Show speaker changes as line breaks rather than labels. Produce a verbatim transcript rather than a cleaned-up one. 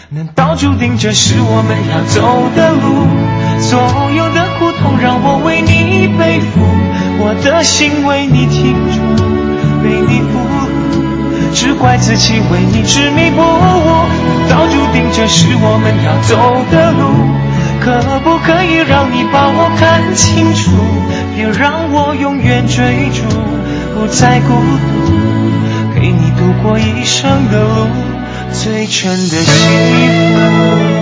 难道注定这是我们要走的路？所有的苦痛让我为你背负，我的心为你停住，为你俘虏，只怪自己为你执迷不悟。难道注定这是我们要走的路？可不可以让你把我看清楚，别让我永远追逐，不再孤独，陪你度过一生的路，最真的幸福。